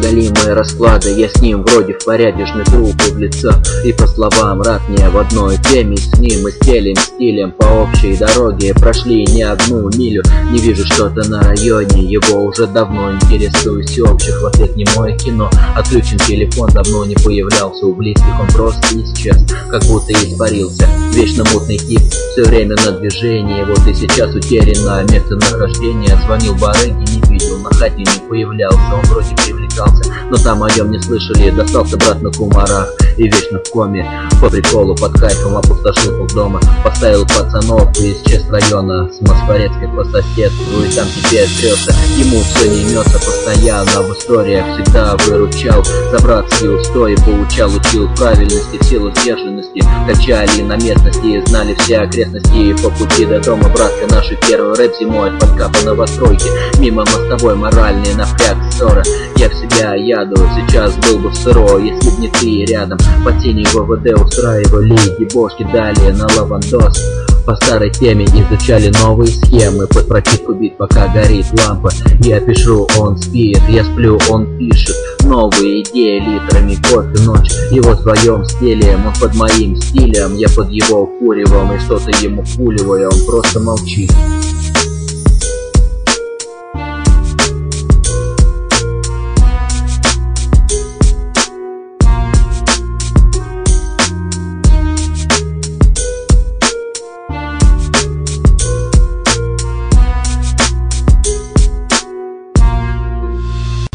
неодолимые расклады. Я с ним вроде в порядке, жмет руку в лицо, и по словам рад мне в одной теме. С ним мы стелим стилем по общей дороге, прошли не одну милю. Не вижу что-то на районе, его уже давно интересуюсь общих. В ответ не мое кино, отключен телефон, давно не появлялся у близких. Он просто исчез, как будто испарился. Вечно мутный тип, все время на движении. Вот и сейчас утеряно местонахождение. Звонил барыге, не видел, на хате не появлялся. Он вроде привлекался, но там о нем не слышали. Достался брат на кумарах и вечно в коме. По приколу, под кайфом опустошил полдома. Поставил пацанов и исчез с района. С Москворецкой по соседству, и там теперь трется. Ему все не имется, постоянно в историях всегда выручал. За братские устои поучал, учил правильности, силу сдержанности. Качали на местности, знали все окрестности. По пути до дома, братка, наши первый рэп зимой от подкапа новостройки. Мимо мостовой моральный напряг, ссора. Я в себя яду, сейчас был бы в сыро, если б не ты рядом. По тени ВВД устраивали дебошки, далее на лавандос. По старой теме изучали новые схемы. Под прочитку бит, пока горит лампа. Я пишу, он спит, я сплю, он пишет. Новые идеи литрами, кофе, ночь. Его в своем стиле, он под моим стилем. Я под его куревом и что-то ему вкуриваю, он просто молчит.